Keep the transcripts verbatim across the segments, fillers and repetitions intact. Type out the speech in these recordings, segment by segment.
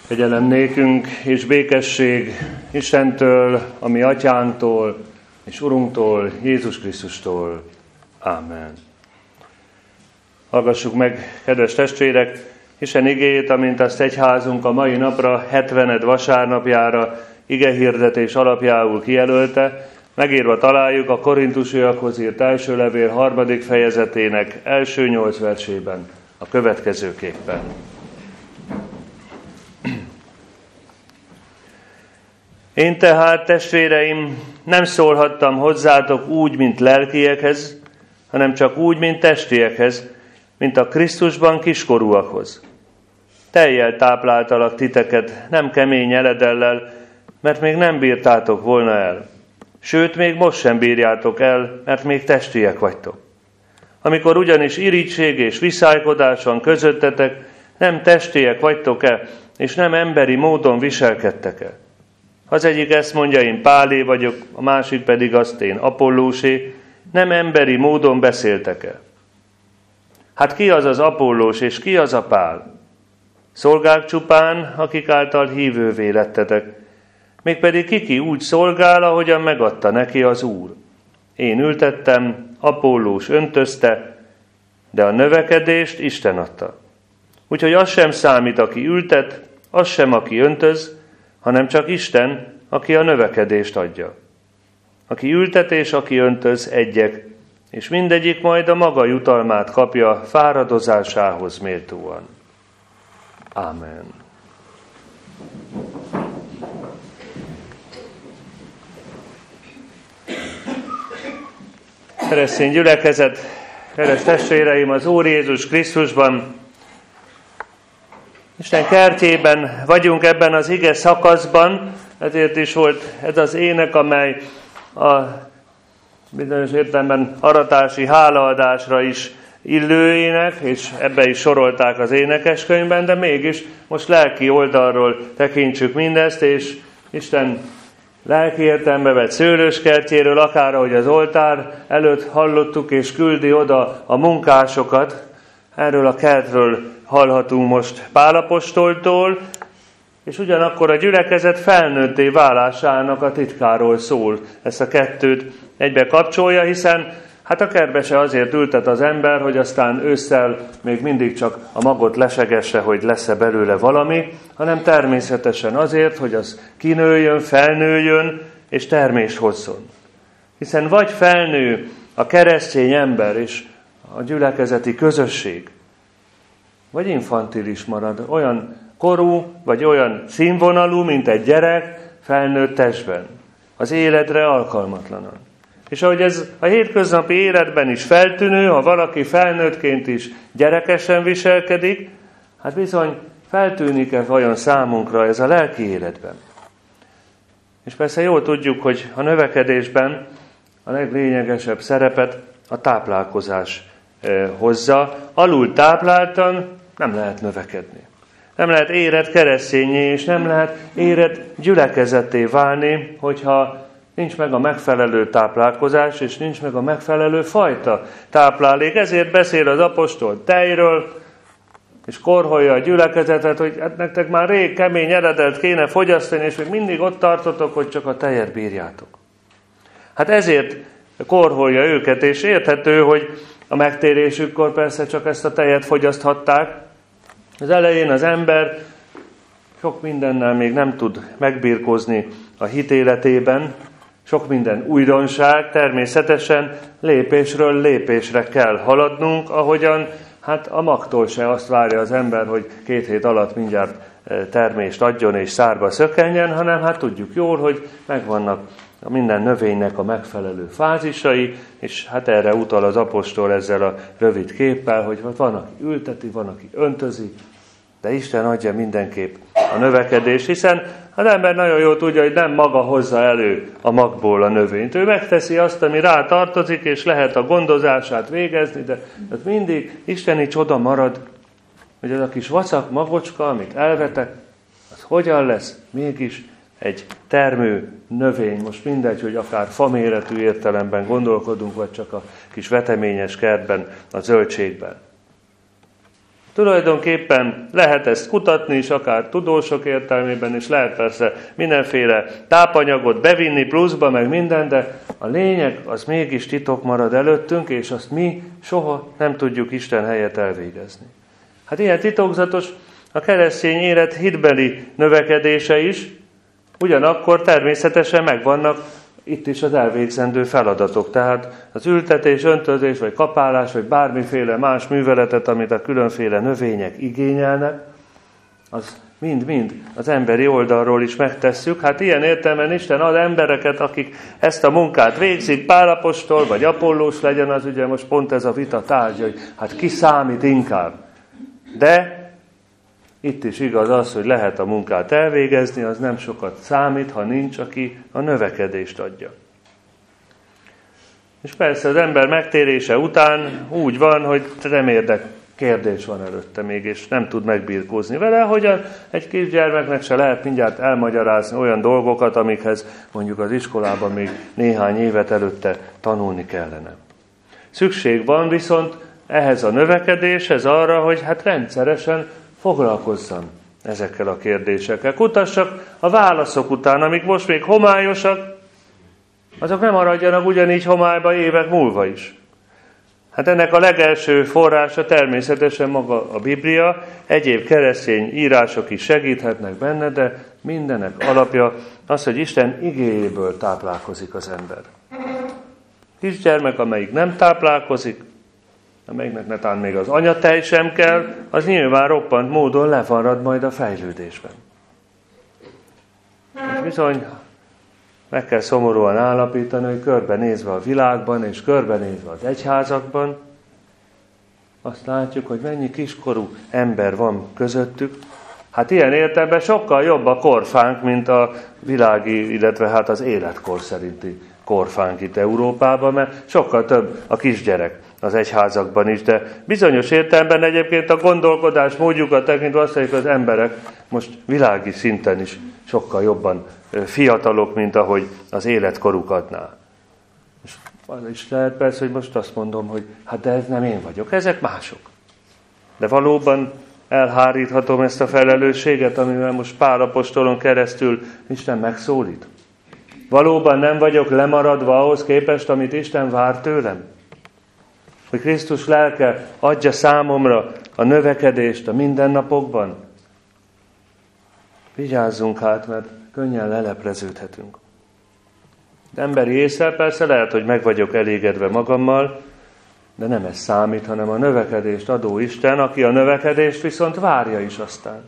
Kegyelem nékünk és békesség Istentől, a mi atyánktól és Urunktól, Jézus Krisztustól. Ámen. Hallgassuk meg, kedves testvérek, Isten igéjét, amint azt egyházunk a mai napra, hetvened vasárnapjára igehirdetés alapjául kijelölte. Megírva találjuk a Korintusiakhoz írt első levél harmadik fejezetének első nyolc versében, a következőképpen. Én tehát, testvéreim, nem szólhattam hozzátok úgy, mint lelkiekhez, hanem csak úgy, mint testiekhez, mint a Krisztusban kiskorúakhoz. Tejjel tápláltalak titeket, nem kemény eledellel, mert még nem bírtátok volna el. Sőt, még most sem bírjátok el, mert még testiek vagytok. Amikor ugyanis irigység és viszálykodás van közöttetek, nem testiek vagytok-e, és nem emberi módon viselkedtek-e. Az egyik ezt mondja, én Pálé vagyok, a másik pedig azt, én Apollósé, nem emberi módon beszéltek-e. Hát ki az az Apollós, és ki az a Pál? Szolgák csupán, akik által hívővé lettetek, mégpedig kiki úgy szolgál, ahogyan megadta neki az Úr. Én ültettem, Apollós öntözte, de a növekedést Isten adta. Úgyhogy az sem számít, aki ültet, az sem, aki öntöz, hanem csak Isten, aki a növekedést adja. Aki ültet és aki öntöz egyek, és mindegyik majd a maga jutalmát kapja fáradozásához méltóan. Ámen. Keresztény gyülekezet, kedves testvéreim, az Úr Jézus Krisztusban, Isten kertjében vagyunk ebben az ige szakaszban, ezért is volt ez az ének, amely a bizonyos értelemben aratási hálaadásra is illő ének, és ebbe is sorolták az énekeskönyvben, de mégis most lelki oldalról tekintsük mindezt, és Isten lelki értelembe vett szőlőskertjéről, akár ahogy az oltár előtt hallottuk, és küldi oda a munkásokat, erről a kertről hallhatunk most Pál apostoltól, és ugyanakkor a gyülekezet felnőtté válásának a titkáról szól. Ezt a kettőt egybe kapcsolja, hiszen hát a kertbe se azért ültet az ember, hogy aztán ősszel még mindig csak a magot lesegesse, hogy lesz-e belőle valami, hanem természetesen azért, hogy az kinőjön, felnőjön és termést hozzon. Hiszen vagy felnő a keresztény ember és a gyülekezeti közösség, vagy infantilis marad, olyan korú, vagy olyan színvonalú, mint egy gyerek felnőtt testben, az életre alkalmatlanan. És ahogy ez a hétköznapi életben is feltűnő, ha valaki felnőttként is gyerekesen viselkedik, hát bizony feltűnik-e vajon számunkra ez a lelki életben. És persze jól tudjuk, hogy a növekedésben a leglényegesebb szerepet a táplálkozás hozza. Alul tápláltan nem lehet növekedni. Nem lehet érett keresztényé, és nem lehet érett gyülekezetté válni, hogyha nincs meg a megfelelő táplálkozás, és nincs meg a megfelelő fajta táplálék. Ezért beszél az apostol tejről, és korholja a gyülekezetet, hogy hát nektek már rég kemény eledelt kéne fogyasztani, és még mindig ott tartotok, hogy csak a tejet bírjátok. Hát ezért korholja őket, és érthető, hogy a megtérésükkor persze csak ezt a tejet fogyaszthatták. Az elején az ember sok mindennel még nem tud megbirkózni a hitéletében, sok minden újdonság, természetesen lépésről lépésre kell haladnunk, ahogyan hát a magtól se azt várja az ember, hogy két hét alatt mindjárt termést adjon és szárba szökkenjen, hanem hát tudjuk jól, hogy megvannak a minden növénynek a megfelelő fázisai, és hát erre utal az apostol ezzel a rövid képpel, hogy van, aki ülteti, van, aki öntözi, de Isten adja mindenképp a növekedést, hiszen az ember nagyon jól tudja, hogy nem maga hozza elő a magból a növényt. Ő megteszi azt, ami rá tartozik, és lehet a gondozását végezni, de ez mindig isteni csoda marad, hogy az a kis vacak magocska, amit elvetek, az hogyan lesz mégis egy termő növény, most mindegy, hogy akár faméretű értelemben gondolkodunk, vagy csak a kis veteményes kertben, a zöldségben. Tulajdonképpen lehet ezt kutatni is, akár tudósok értelmében is, lehet persze mindenféle tápanyagot bevinni pluszba, meg minden, de a lényeg az mégis titok marad előttünk, és azt mi soha nem tudjuk Isten helyett elvégezni. Hát ilyen titokzatos a keresztény élet hitbeli növekedése is, ugyanakkor természetesen megvannak itt is az elvégzendő feladatok. Tehát az ültetés, öntözés, vagy kapálás, vagy bármiféle más műveletet, amit a különféle növények igényelnek, az mind-mind az emberi oldalról is megtesszük. Hát ilyen értelemben Isten ad embereket, akik ezt a munkát végzik, Pál apostol, vagy Apollós legyen, az ugye most pont ez a vita tárgya, hogy hát ki számít inkább. De itt is igaz az, hogy lehet a munkát elvégezni, az nem sokat számít, ha nincs, aki a növekedést adja. És persze az ember megtérése után úgy van, hogy remérdek kérdés van előtte még, és nem tud megbirkózni vele, hogyan egy kisgyermeknek se lehet mindjárt elmagyarázni olyan dolgokat, amikhez mondjuk az iskolában még néhány évet előtte tanulni kellene. Szükség van viszont ehhez a növekedéshez arra, hogy hát rendszeresen foglalkozzam ezekkel a kérdésekkel. Kutassak a válaszok után, amik most még homályosak, azok nem maradjanak ugyanígy homályba évek múlva is. Hát ennek a legelső forrása természetesen maga a Biblia, egyéb keresztény írások is segíthetnek benne, de mindenek alapja az, hogy Isten igéjéből táplálkozik az ember. Kisgyermek, amelyik nem táplálkozik, amelyiknek netán még az anyatej sem kell, az nyilván roppant módon lefarad majd a fejlődésben. És bizony meg kell szomorúan állapítani, hogy körbenézve a világban és körbenézve az egyházakban, azt látjuk, hogy mennyi kiskorú ember van közöttük. Hát ilyen értelemben sokkal jobb a korfánk, mint a világi, illetve hát az életkor szerinti korfánk itt Európában, mert sokkal több a kisgyerek az egyházakban is, de bizonyos értelemben egyébként a gondolkodás módjukat tekintve azt mondjuk, az emberek most világi szinten is sokkal jobban fiatalok, mint ahogy az életkoruk adná. És az is lehet persze, hogy most azt mondom, hogy hát de ez nem én vagyok, ezek mások. De valóban elháríthatom ezt a felelősséget, amivel most Pál apostolon keresztül Isten megszólít. Valóban nem vagyok lemaradva ahhoz képest, amit Isten vár tőlem. Hogy Krisztus lelke adja számomra a növekedést a mindennapokban. Vigyázzunk hát, mert könnyen lelepleződhetünk. De emberi észre persze lehet, hogy meg vagyok elégedve magammal, de nem ez számít, hanem a növekedést adó Isten, aki a növekedést viszont várja is aztán.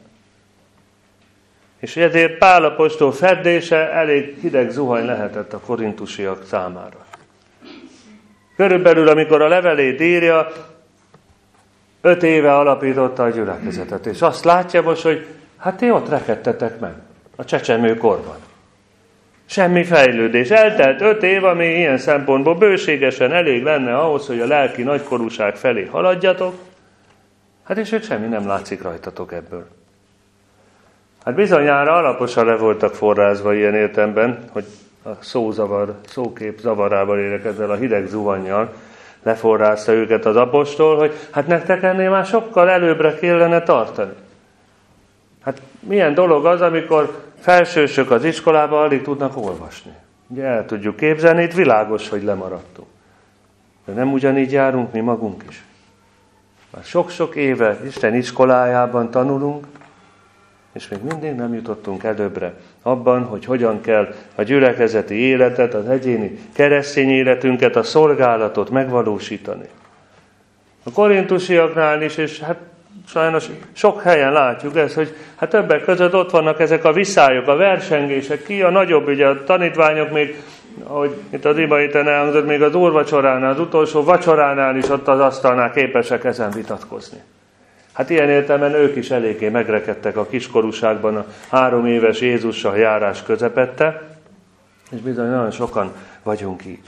És ezért Pál apostol feddése elég hideg zuhany lehetett a korintusiak számára. Körülbelül, amikor a levelét írja, öt éve alapította a gyülekezetet, és azt látja most, hogy hát ti ott rekedtetek meg a csecsemőkorban. Semmi fejlődés. Eltelt öt év, ami ilyen szempontból bőségesen elég lenne ahhoz, hogy a lelki nagykorúság felé haladjatok, hát és ők semmi nem látszik rajtatok ebből. Hát bizonyára alaposan le voltak forrázva ilyen értelemben, hogy a szózavar, szókép zavarával élek ezzel a hideg zuhannyal, leforrázta őket az apostol, hogy hát nektek ennél már sokkal előbbre kellene tartani. Hát milyen dolog az, amikor felsősök az iskolában alig tudnak olvasni. Ugye el tudjuk képzelni, itt világos, hogy lemaradtunk. De nem ugyanígy járunk mi magunk is. Már sok-sok éve Isten iskolájában tanulunk, és még mindig nem jutottunk előbbre abban, hogy hogyan kell a gyülekezeti életet, az egyéni keresztény életünket, a szolgálatot megvalósítani. A korintusiaknál is, és hát sajnos sok helyen látjuk ezt, hogy hát többek között ott vannak ezek a viszályok, a versengések, ki a nagyobb, ugye a tanítványok még, ahogy itt az ima héten elhangzott, még az úrvacsoránál, az utolsó vacsoránál is ott az asztalnál képesek ezen vitatkozni. Hát ilyen értelemben ők is eléggé megrekedtek a kiskorúságban a három éves Jézussal járás közepette, és bizony nagyon sokan vagyunk így.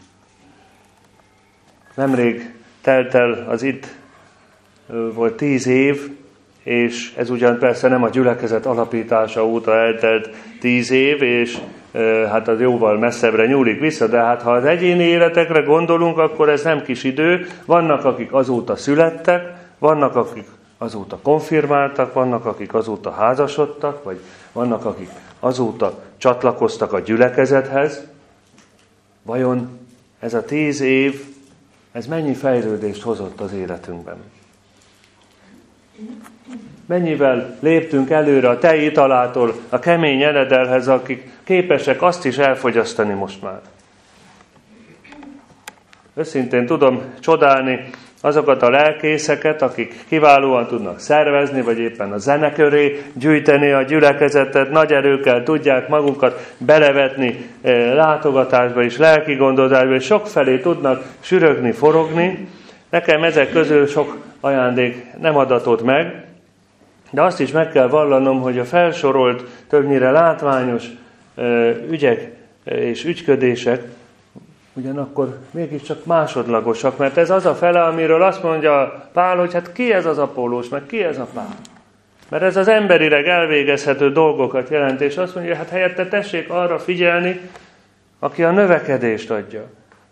Nemrég telt el az itt volt tíz év, és ez ugyan persze nem a gyülekezet alapítása óta eltelt tíz év, és e, hát az jóval messzebbre nyúlik vissza, de hát ha az egyéni életekre gondolunk, akkor ez nem kis idő. Vannak, akik azóta születtek, vannak, akik azóta konfirmáltak, vannak, akik azóta házasodtak, vagy vannak, akik azóta csatlakoztak a gyülekezethez. Vajon ez a tíz év, ez mennyi fejlődést hozott az életünkben? Mennyivel léptünk előre a tej italától a kemény enedelhez, akik képesek azt is elfogyasztani most már? Őszintén tudom csodálni azokat a lelkészeket, akik kiválóan tudnak szervezni, vagy éppen a zene köré gyűjteni a gyülekezetet, nagy erőkkel tudják magukat belevetni látogatásba és lelki gondozásba, és sokfelé tudnak sürögni, forogni. Nekem ezek közül sok ajándék nem adatott meg, de azt is meg kell vallanom, hogy a felsorolt, többnyire látványos ügyek és ügyködések ugyanakkor mégiscsak másodlagosak, mert ez az a fele, amiről azt mondja Pál, hogy hát ki ez az Apollós, meg ki ez a Pál. Mert ez az emberileg elvégezhető dolgokat jelent, és azt mondja, hát helyette tessék arra figyelni, aki a növekedést adja.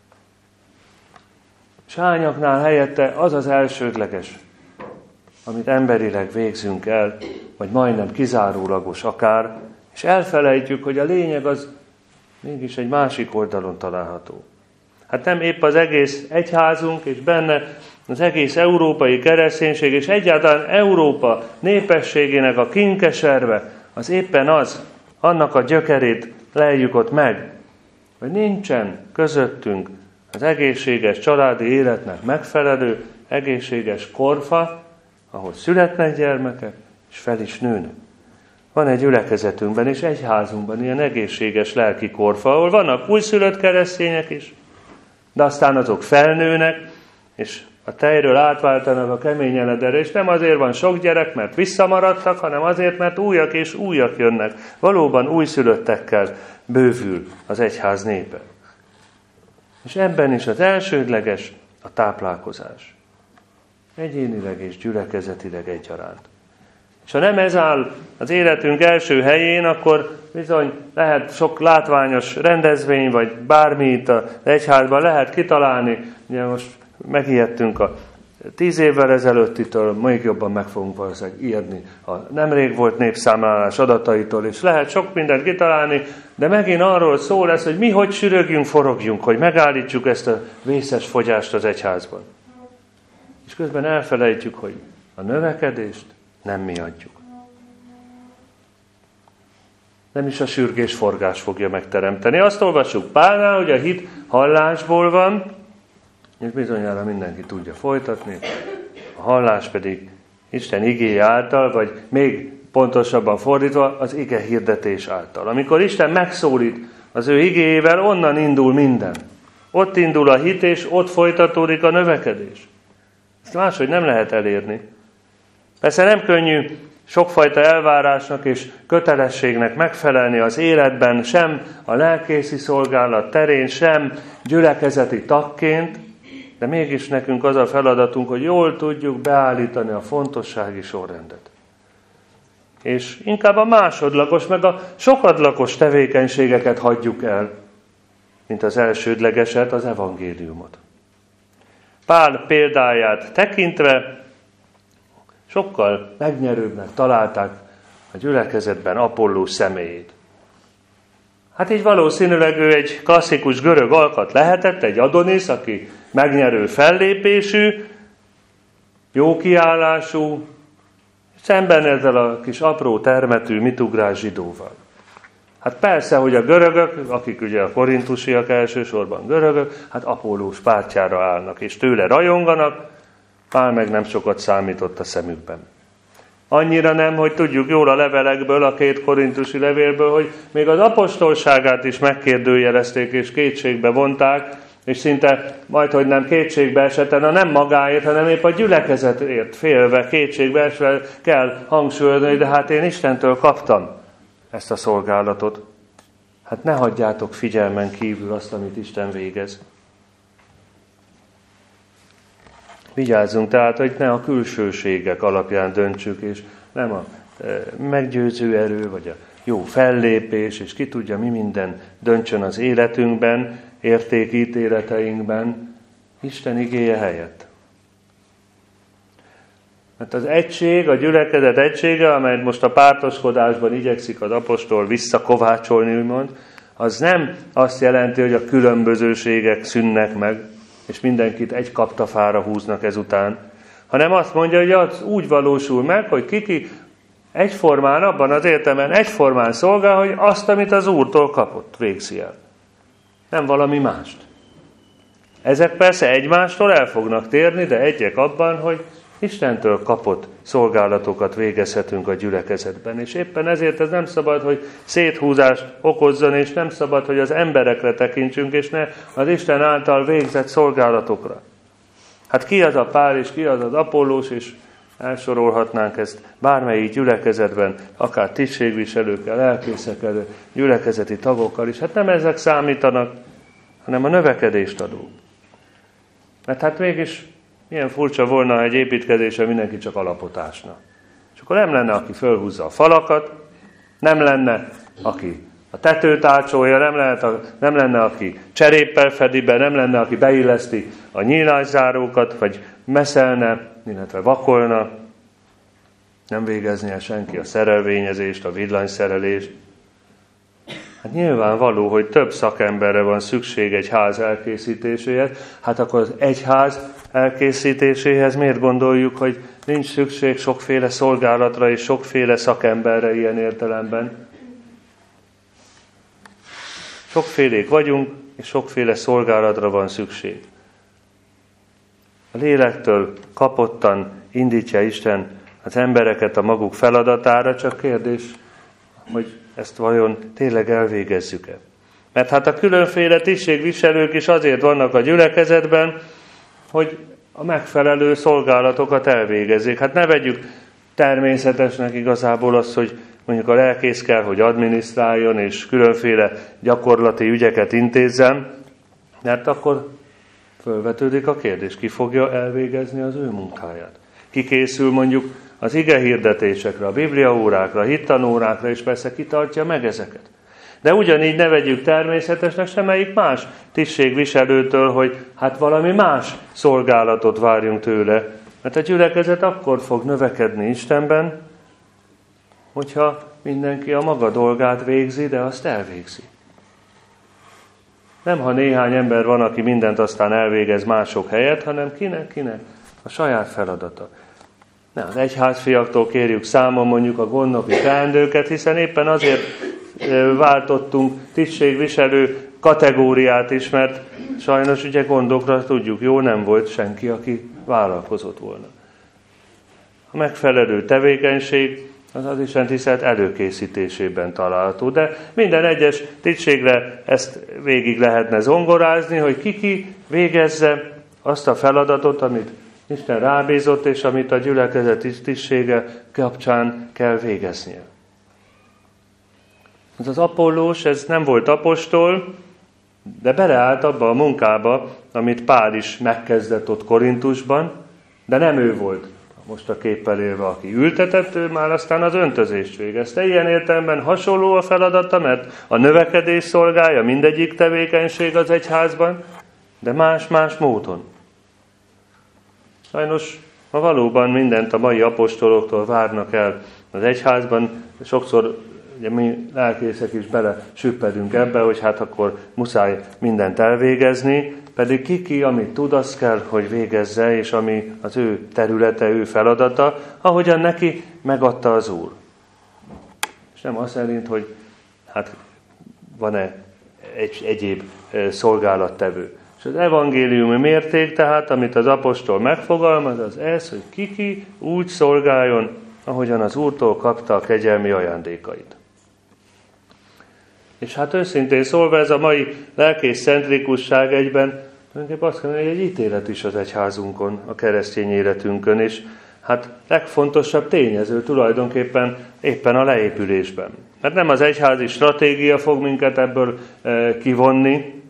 Sányaknál helyette az az elsődleges, amit emberileg végzünk el, vagy majdnem kizárólagos akár, és elfelejtjük, hogy a lényeg az mégis egy másik oldalon található. Hát nem épp az egész egyházunk, és benne az egész európai kereszténység, és egyáltalán Európa népességének a kinkeserve, az éppen az, annak a gyökerét leljük ott meg, hogy nincsen közöttünk az egészséges családi életnek megfelelő, egészséges korfa, ahol születnek gyermekek, és fel is nőnek. Van egy gyülekezetünkben és egyházunkban ilyen egészséges lelki korfa, ahol vannak újszülött keresztények is, de aztán azok felnőnek, és a tejről átváltanak a kemény enedelre, és nem azért van sok gyerek, mert visszamaradtak, hanem azért, mert újak és újak jönnek. Valóban újszülöttekkel bővül az egyház népe. És ebben is az elsődleges a táplálkozás. Egyénileg és gyülekezetileg egyaránt. És ha nem ez áll az életünk első helyén, akkor bizony lehet sok látványos rendezvény, vagy bármi itt az egyházban lehet kitalálni. Ugye most megijedtünk a tíz évvel ezelőttitől, még jobban meg fogunk valószínűleg ijedni a nemrég volt népszámlálás adataitól, és lehet sok mindent kitalálni, de megint arról szól lesz, hogy mi hogy sürögjünk, forogjunk, hogy megállítsuk ezt a vészes fogyást az egyházban. És közben elfelejtjük, hogy a növekedést nem mi adjuk. Nem is a sürgés forgás fogja megteremteni. Azt olvassuk Pálnál, hogy a hit hallásból van, és bizonyára mindenki tudja folytatni, a hallás pedig Isten igéje által, vagy még pontosabban fordítva, az ige hirdetés által. Amikor Isten megszólít az ő igéjével, onnan indul minden. Ott indul a hit, és ott folytatódik a növekedés. Ezt máshogy nem lehet elérni. Persze nem könnyű sokfajta elvárásnak és kötelességnek megfelelni az életben, sem a lelkészi szolgálat terén, sem gyülekezeti tagként, de mégis nekünk az a feladatunk, hogy jól tudjuk beállítani a fontossági sorrendet. És inkább a másodlagos, meg a sokadlagos tevékenységeket hagyjuk el, mint az elsődlegeset, az evangéliumot. Pál példáját tekintve sokkal megnyerőbbnek találták a gyülekezetben Apollós személyét. Hát így valószínűleg ő egy klasszikus görög alkat lehetett, egy Adonis, aki megnyerő fellépésű, jó kiállású, szemben ezzel a kis apró termetű mitugrás zsidóval. Hát persze, hogy a görögök, akik ugye a korintusiak elsősorban görögök, hát Apollós pártjára állnak, és tőle rajonganak, Pál meg nem sokat számított a szemükben. Annyira nem, hogy tudjuk jól a levelekből, a két korintusi levélből, hogy még az apostolságát is megkérdőjelezték és kétségbe vonták, és szinte majdhogy nem kétségbe eseten, a nem magáért, hanem épp a gyülekezetért félve, kétségbe esve kell hangsúlyozni, de hát én Istentől kaptam ezt a szolgálatot. Hát ne hagyjátok figyelmen kívül azt, amit Isten végez. Vigyázzunk tehát, hogy ne a külsőségek alapján döntsük, és nem a meggyőző erő, vagy a jó fellépés, és ki tudja, mi minden döntsön az életünkben, értékítéleteinkben, Isten igéje helyett. Mert az egység, a gyülekezet egysége, amelyet most a pártoskodásban igyekszik az apostol visszakovácsolni, úgymond, az nem azt jelenti, hogy a különbözőségek szűnnek meg, és mindenkit egy kaptafára húznak ezután, hanem azt mondja, hogy az úgy valósul meg, hogy kiki egyformán, abban az értelemben egyformán szolgál, hogy azt, amit az Úrtól kapott, végzi el. Nem valami mást. Ezek persze egymástól el fognak térni, de egyek abban, hogy Istentől kapott szolgálatokat végezhetünk a gyülekezetben. És éppen ezért ez nem szabad, hogy széthúzást okozzon, és nem szabad, hogy az emberekre tekintsünk, és ne az Isten által végzett szolgálatokra. Hát ki az a Pál, és ki az az Apollós, és elsorolhatnánk ezt bármelyik gyülekezetben, akár tisztségviselőkkel, lelkészekkel, gyülekezeti tagokkal is. Hát nem ezek számítanak, hanem a növekedést adó. Mert hát mégis milyen furcsa volna, ha egy építkezésre mindenki csak alapot ásna. És akkor nem lenne, aki fölhúzza a falakat, nem lenne, aki a tetőt ácsolja, nem lenne, nem lenne, aki cseréppel fedi be, nem lenne, aki beilleszti a nyílászárókat, vagy meszelne, illetve vakolna, nem végeznie senki a szerelvényezést, a villanyszerelést. Hát nyilvánvaló, hogy több szakemberre van szükség egy ház elkészítéséhez. Hát akkor az egy ház elkészítéséhez miért gondoljuk, hogy nincs szükség sokféle szolgálatra és sokféle szakemberre ilyen értelemben? Sokfélék vagyunk, és sokféle szolgálatra van szükség. A lélektől kapottan indítja Isten az embereket a maguk feladatára, csak kérdés, hogy ezt vajon tényleg elvégezzük-e. Mert hát a különféle tisztségviselők is azért vannak a gyülekezetben, hogy a megfelelő szolgálatokat elvégezzék. Hát ne vegyük természetesnek igazából azt, hogy mondjuk a lelkész kell, hogy adminisztráljon, és különféle gyakorlati ügyeket intézzen, mert akkor fölvetődik a kérdés, ki fogja elvégezni az ő munkáját. Ki készül mondjuk az ige hirdetésekre, a bibliaórákra, a hittanórákra, és persze kitartja meg ezeket. De ugyanígy ne vegyük természetesnek semmelyik más tisztségviselőtől, hogy hát valami más szolgálatot várjunk tőle. Mert a gyülekezet akkor fog növekedni Istenben, hogyha mindenki a maga dolgát végzi, de azt elvégzi. Nem, ha néhány ember van, aki mindent aztán elvégez mások helyett, hanem kinek, kinek a saját feladata. Ne, az egyházfiaktól kérjük számon mondjuk a gondnoki teendőket, hiszen éppen azért váltottunk tisztségviselő kategóriát is, mert sajnos ugye gondokra tudjuk, jó, nem volt senki, aki vállalkozott volna. A megfelelő tevékenység az az Isten tisztelet előkészítésében található, de minden egyes tisztségre ezt végig lehetne zongorázni, hogy ki-ki végezze azt a feladatot, amit Isten rábízott, és amit a gyülekezet tisztsége kapcsán kell végeznie. Ez az Apollós, ez nem volt apostol, de beleállt abba a munkába, amit Pál is megkezdett ott Korintusban, de nem ő volt most a képpel élve, aki ültetett, ő már aztán az öntözést végezte. Ilyen értelemben hasonló a feladata, mert a növekedés szolgálja mindegyik tevékenység az egyházban, de más-más módon. Sajnos, ha valóban mindent a mai apostoloktól várnak el az egyházban, sokszor ugye mi lelkészek is bele süppedünk ebbe, hogy hát akkor muszáj mindent elvégezni, pedig ki-ki, amit tud, az kell, hogy végezze, és ami az ő területe, ő feladata, ahogyan neki megadta az Úr. És nem az szerint, hogy hát van-e egy egyéb szolgálattevő. És az evangéliumi mérték tehát, amit az apostol megfogalmaz, az ez, hogy ki-ki úgy szolgáljon, ahogyan az Úrtól kapta a kegyelmi ajándékait. És hát őszintén szólva ez a mai lelkész centrikusság egyben tulajdonképpen azt mondja, hogy egy ítélet is az egyházunkon, a keresztény életünkön, és hát legfontosabb tényező tulajdonképpen éppen a leépülésben. Mert nem az egyházi stratégia fog minket ebből e, kivonni,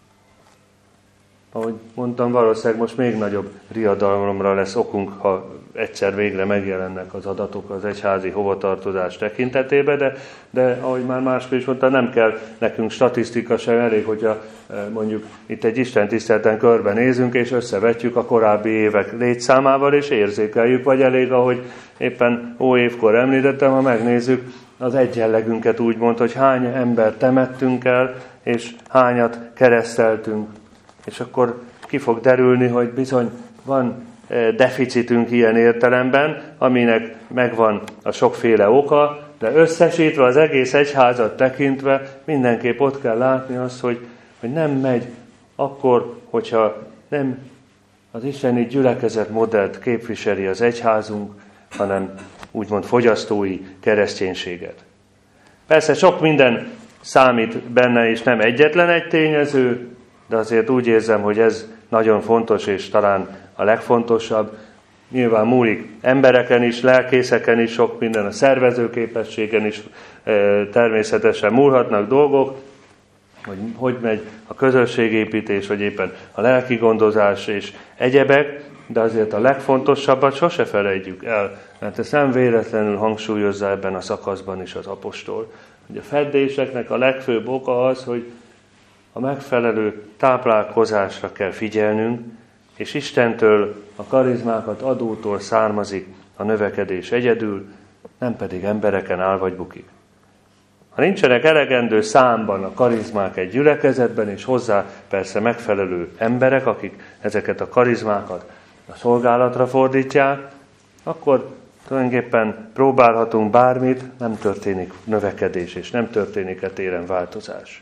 ahogy mondtam, valószínűleg most még nagyobb riadalomra lesz okunk, ha egyszer végre megjelennek az adatok az egyházi hovatartozás tekintetében, de, de ahogy már máskor is mondta, nem kell nekünk statisztika sem, elég, hogyha mondjuk itt egy istentiszteleten körbenézünk, és összevetjük a korábbi évek létszámával, és érzékeljük, vagy elég, ahogy éppen óévkor említettem, ha megnézzük az egyenlegünket úgymond, hogy hány ember temettünk el, és hányat kereszteltünk. És akkor ki fog derülni, hogy bizony van deficitünk ilyen értelemben, aminek megvan a sokféle oka, de összesítve az egész egyházat tekintve mindenképp ott kell látni azt, hogy, hogy nem megy akkor, hogyha nem az isteni gyülekezet modellt képviseli az egyházunk, hanem úgymond fogyasztói kereszténységet. Persze sok minden számít benne, és nem egyetlen egy tényező, de azért úgy érzem, hogy ez nagyon fontos, és talán a legfontosabb. Nyilván múlik embereken is, lelkészeken is, sok minden, a szervezőképességen is természetesen múlhatnak dolgok, hogy hogy megy a közösségépítés, vagy éppen a lelki gondozás és egyebek, de azért a legfontosabbat sose felejtjük el, mert ezt nem véletlenül hangsúlyozza ebben a szakaszban is az apostol. Hogy a feddéseknek a legfőbb oka az, hogy a megfelelő táplálkozásra kell figyelnünk, és Istentől, a karizmákat adótól származik a növekedés egyedül, nem pedig embereken áll vagy bukik. Ha nincsenek elegendő számban a karizmák egy gyülekezetben, és hozzá persze megfelelő emberek, akik ezeket a karizmákat a szolgálatra fordítják, akkor tulajdonképpen próbálhatunk bármit, nem történik növekedés, és nem történik e téren változás.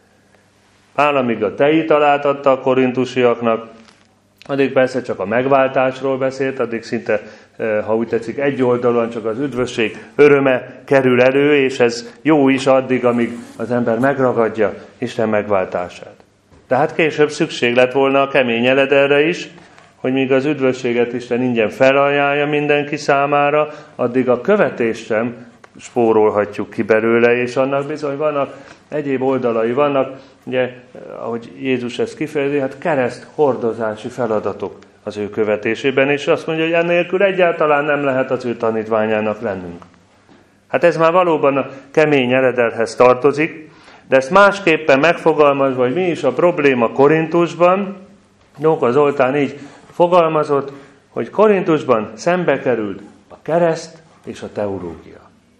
Pál, amíg a tejitalált adta a korintusiaknak, addig persze csak a megváltásról beszélt, addig szinte, ha úgy tetszik, egy oldalon csak az üdvösség öröme kerül elő, és ez jó is addig, amíg az ember megragadja Isten megváltását. Tehát később szükség lett volna a kemény eledelre is, hogy míg az üdvösséget Isten ingyen felajánlja mindenki számára, addig a követést sem spórolhatjuk ki belőle, és annak bizony vannak egyéb oldalai vannak, ugye, ahogy Jézus ezt kifejezi, hát kereszt hordozási feladatok az ő követésében, és azt mondja, hogy ennélkül egyáltalán nem lehet az ő tanítványának lennünk. Hát ez már valóban a kemény eledelhez tartozik, de ezt másképpen megfogalmazva, hogy mi is a probléma Korintusban, Nóka Zoltán így fogalmazott, hogy Korintusban szembe került a kereszt és a teológia.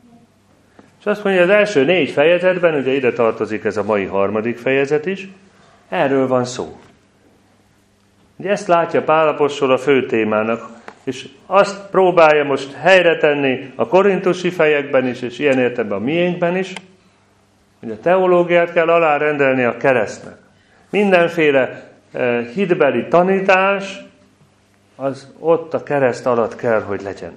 És azt mondja, az első négy fejezetben, ugye ide tartozik ez a mai harmadik fejezet is, erről van szó. Ugye ezt látja Pál apostol a fő témának, és azt próbálja most helyre tenni a korintusi fejekben is, és ilyen értelemben a miénkben is, hogy a teológiát kell alárendelni a keresztnek. Mindenféle eh, hitbeli tanítás, az ott a kereszt alatt kell, hogy legyen.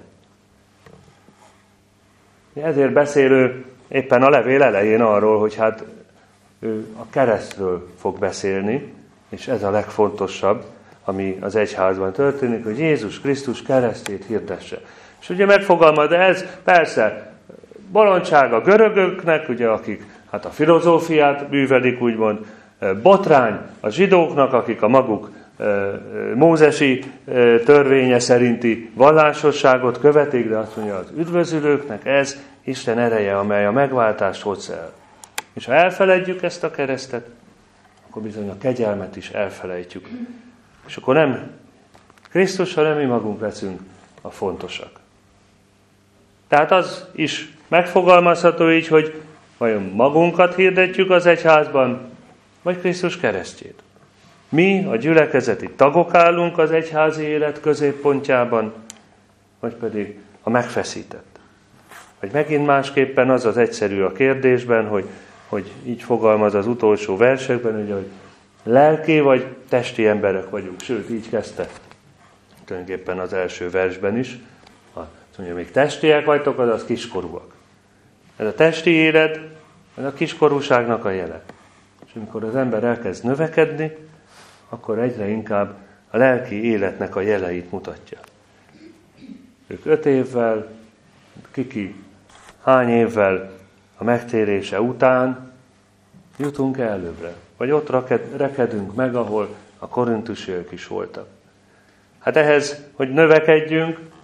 Ezért beszél ő éppen a levél elején arról, hogy hát ő a keresztről fog beszélni, és ez a legfontosabb, ami az egyházban történik, hogy Jézus Krisztus keresztjét hirdesse. És ugye megfogalmaz, de ez persze bolondság a görögöknek, ugye, akik hát a filozófiát művelik, úgymond, botrány a zsidóknak, akik a maguk mózesi törvénye szerinti vallásosságot követik, de azt mondja, az üdvözülőknek ez Isten ereje, amely a megváltást hozza el. És ha elfeledjük ezt a keresztet, akkor bizony a kegyelmet is elfelejtjük. És akkor nem Krisztussal, nem mi magunk leszünk a fontosak. Tehát az is megfogalmazható így, hogy vajon magunkat hirdetjük az egyházban, vagy Krisztus keresztjét. Mi, a gyülekezeti tagok állunk az egyházi élet középpontjában, vagy pedig a megfeszített. Vagy megint másképpen az az egyszerű a kérdésben, hogy, hogy így fogalmaz az utolsó versekben, ugye, hogy lelki vagy testi emberek vagyunk. Sőt, így kezdte tulajdonképpen az első versben is. Azt mondja, még testiek vagytok, az az kiskorúak. Ez a testi élet, ez a kiskorúságnak a jele. És amikor az ember elkezd növekedni, akkor egyre inkább a lelki életnek a jeleit mutatja. Ők öt évvel, kiki hány évvel a megtérése után jutunk előbbre. Vagy ott rekedünk meg, ahol a korintusiak is voltak. Hát ehhez, hogy növekedjünk,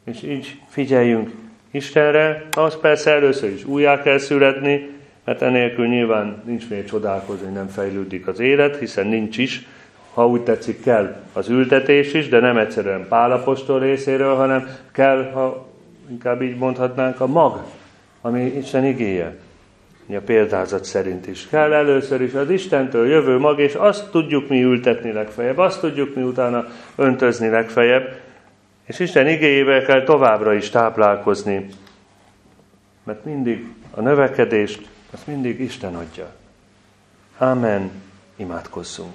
És így figyeljünk Istenre. Az persze először is újjá kell születni, mert enélkül nyilván nincs miért csodálkozni, hogy nem fejlődik az élet, hiszen nincs is, ha úgy tetszik, kell az ültetés is, de nem egyszerűen Pál apostol részéről, hanem kell, ha inkább így mondhatnánk, a mag, ami Isten igéje. A példázat szerint is kell először is az Istentől jövő mag, és azt tudjuk mi ültetni legfeljebb, azt tudjuk mi utána öntözni legfeljebb, és Isten igéjével kell továbbra is táplálkozni, mert mindig a növekedést, azt mindig Isten adja. Ámen, imádkozzunk.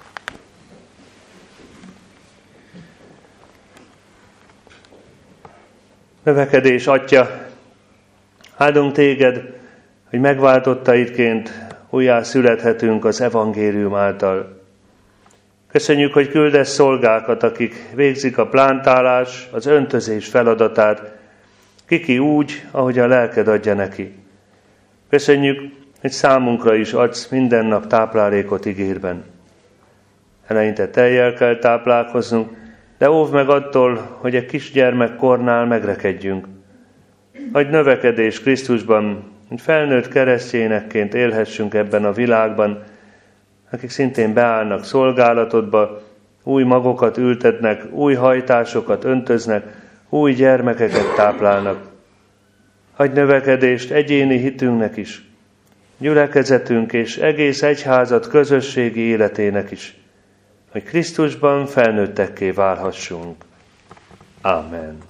Növekedés Atya, áldunk téged, hogy megváltottaidként újjá születhetünk az evangélium által. Köszönjük, hogy küldesz szolgákat, akik végzik a plántálás, az öntözés feladatát, kiki úgy, ahogy a lelked adja neki. Köszönjük, hogy számunkra is adsz minden nap táplálékot ígérben. Eleinte tejjel kell táplálkoznunk, de óvd meg attól, hogy a kisgyermek kornál megrekedjünk. Adj növekedés Krisztusban, hogy felnőtt keresztényekként élhessünk ebben a világban, akik szintén beállnak szolgálatodba, új magokat ültetnek, új hajtásokat öntöznek, új gyermekeket táplálnak. Adj növekedést egyéni hitünknek is, gyülekezetünk és egész egyházat közösségi életének is, hogy Krisztusban felnőttekké válhassunk. Amen.